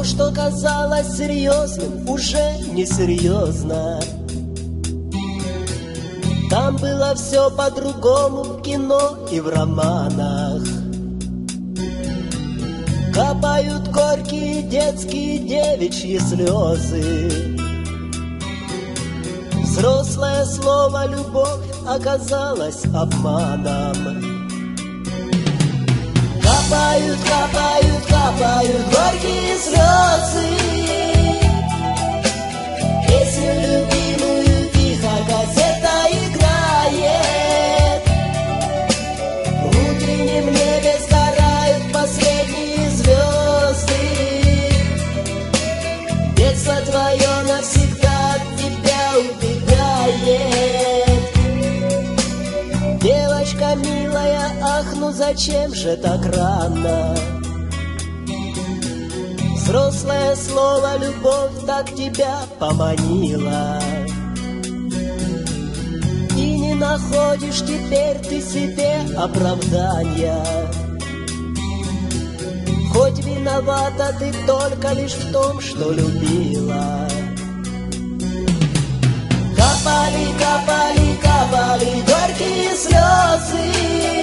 что казалось серьезным, уже несерьезно. Там было все по-другому в кино и в романах. Капают горькие детские девичьи слезы. Взрослое слово «любовь» оказалось обманом. Капают, капают, капают горькие слезы. Песню любимую тихо кассета играет. В утреннем небе сгорают последние звезды. Детство твое навсегда от тебя убегает. Девочка милая, ах, ну зачем же так рано? Взрослое слово «любовь» так тебя поманило. И не находишь теперь ты себе оправдания. Хоть виновата ты только лишь в том, что любила. Капали, капали, капали горькие слезы.